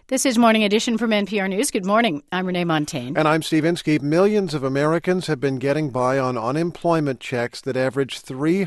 This is Morning Edition from NPR News. Good morning. I'm Renee Montaigne. And I'm Steve Inskeep. Millions of Americans have been getting by on unemployment checks that average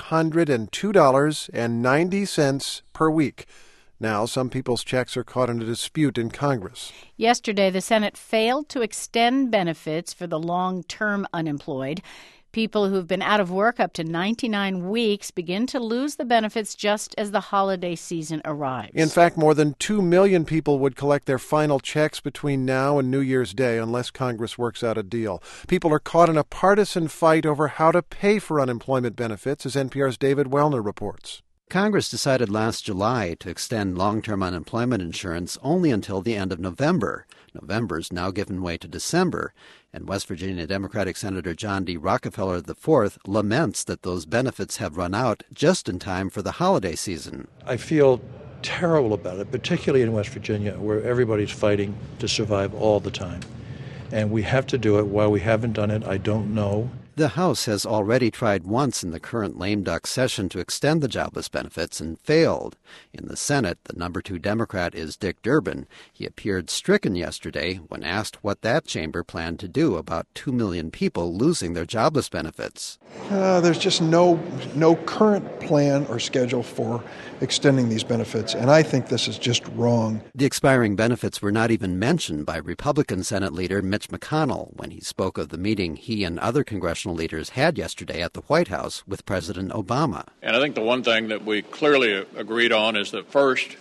$302.90 per week. Now, some people's checks are caught in a dispute in Congress. Yesterday, the Senate failed to extend benefits for the long-term unemployed. People who've been out of work up to 99 weeks begin to lose the benefits just as the holiday season arrives. In fact, more than 2 million people would collect their final checks between now and New Year's Day unless Congress works out a deal. People are caught in a partisan fight over how to pay for unemployment benefits, as NPR's David Wellner reports. Congress decided last July to extend long-term unemployment insurance only until the end of November. November's now given way to December, and West Virginia Democratic Senator John D. Rockefeller IV laments that those benefits have run out just in time for the holiday season. I feel terrible about it, particularly in West Virginia, where everybody's fighting to survive all the time. And we have to do it. Why we haven't done it, I don't know. The House has already tried once in the current lame duck session to extend the jobless benefits and failed. In the Senate, the number 2 Democrat is Dick Durbin. He appeared stricken yesterday when asked what that chamber planned to do about 2 million people losing their jobless benefits. There's just no current plan or schedule for extending these benefits, and I think this is just wrong. The expiring benefits were not even mentioned by Republican Senate leader Mitch McConnell when he spoke of the meeting he and other congressional leaders had yesterday at the White House with President Obama. And I think the one thing that we clearly agreed on is that first,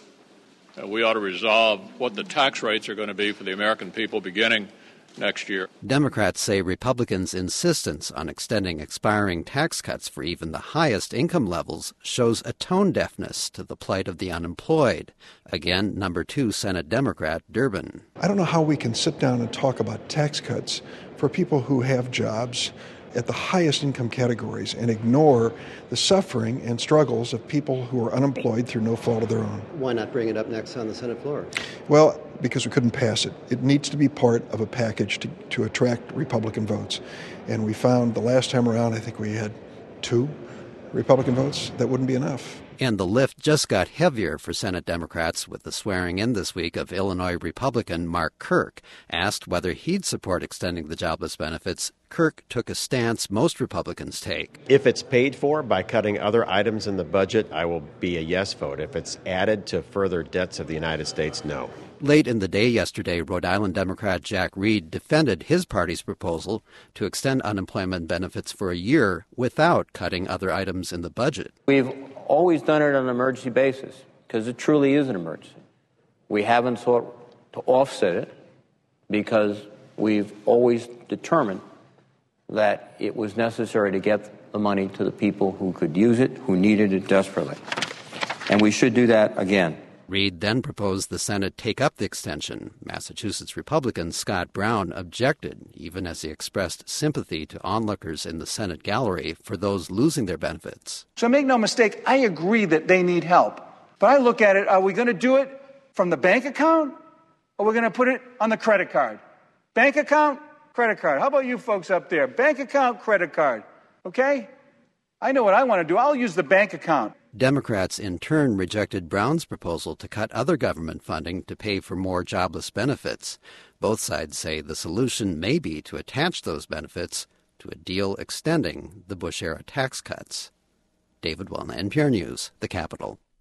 we ought to resolve what the tax rates are going to be for the American people beginning next year. Democrats say Republicans' insistence on extending expiring tax cuts for even the highest income levels shows a tone deafness to the plight of the unemployed. Again, number 2 Senate Democrat Durbin. I don't know how we can sit down and talk about tax cuts for people who have jobs at the highest income categories and ignore the suffering and struggles of people who are unemployed through no fault of their own. Why not bring it up next on the Senate floor? Well, because we couldn't pass it. It needs to be part of a package to attract Republican votes. And we found the last time around, I think we had 2 Republican votes. That wouldn't be enough. And the lift just got heavier for Senate Democrats with the swearing in this week of Illinois Republican Mark Kirk. Asked whether he'd support extending the jobless benefits, Kirk took a stance most Republicans take. If it's paid for by cutting other items in the budget, I will be a yes vote. If it's added to further debts of the United States, no. Late in the day yesterday, Rhode Island Democrat Jack Reed defended his party's proposal to extend unemployment benefits for a year without cutting other items in the budget. We've always done it on an emergency basis because it truly is an emergency. We haven't sought to offset it because we've always determined that it was necessary to get the money to the people who could use it, who needed it desperately. And we should do that again. Reed then proposed the Senate take up the extension. Massachusetts Republican Scott Brown objected, even as he expressed sympathy to onlookers in the Senate gallery for those losing their benefits. So make no mistake, I agree that they need help. But I look at it, are we going to do it from the bank account or we're going to put it on the credit card? Bank account, credit card. How about you folks up there? Bank account, credit card. Okay? I know what I want to do. I'll use the bank account. Democrats, in turn, rejected Brown's proposal to cut other government funding to pay for more jobless benefits. Both sides say the solution may be to attach those benefits to a deal extending the Bush-era tax cuts. David Wellner, NPR News, the Capitol.